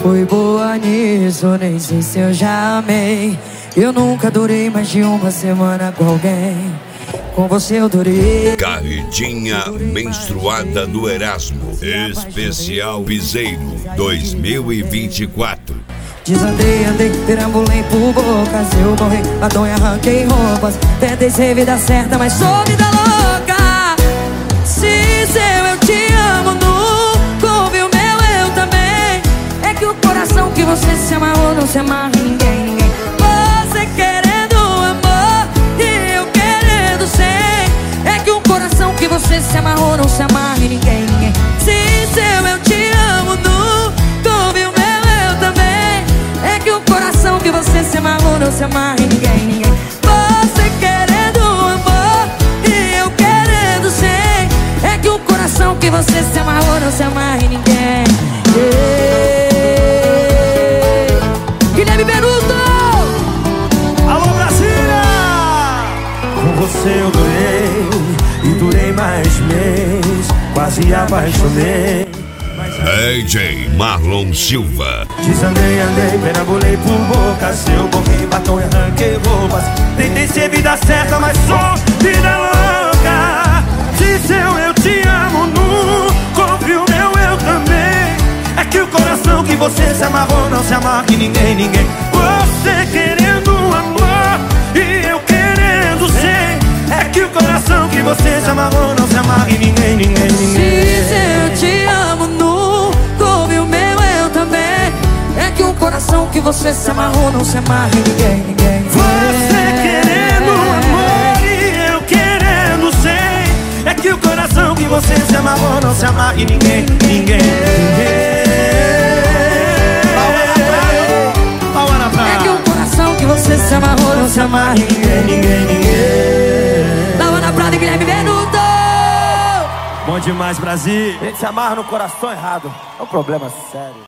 Fui boa nisso, nem sei se eu já amei. Eu nunca durei mais de uma semana com alguém. Com você eu durei. Carretinha menstruada do Erasmo, especial Piseiro 2024. Desandei, andei, perambulei por bocas. Eu morri, batom e arranquei roupas. Tentei ser vida certa, mas sou vida louca. Se seu eu te amo, nunca ouvi o meu eu também. É que o coração que você se amarrou não se amarra em ninguém. Você querendo amor e eu querendo sem. É que o coração que você se amarrou não se amarra em ninguém. Se seu eu te amo, nunca ouvi o meu eu também. É que o coração que você se amarrou não se amarra em ninguém. Você querendo amor e eu querendo sem. É que o coração que você se amarrou não se amarra em ninguém. Guilherme Beruto! Alô, Brasília! Com você eu durei e durei mais mês. Quase apaixonei. AJ Marlon Silva. Desandei, andei, perambulei por bocas. Eu corri, batom e arranquei roupas. Tentei ser vida certa, mas sou vida louca. Se seu eu te amo, nunca ouvi o meu eu também. É que o coração que você se amarrou não se amarra em ninguém. Você querendo amor e eu querendo ser. É que o coração que você se amarrou não se amarra em ninguém. Se eu te amo, nunca ouvi o meu eu também. É que o coração que você se amarrou não se amarra em ninguém. Você querendo amor e eu querendo ser. É que o coração que você se amarrou não se amarra em ninguém. É que o coração que você se amarrou não se amarra em ninguém. Lava na Prada e Guilherme Beruto! Bom demais, Brasil. A gente se amarra no coração errado. É um problema sério.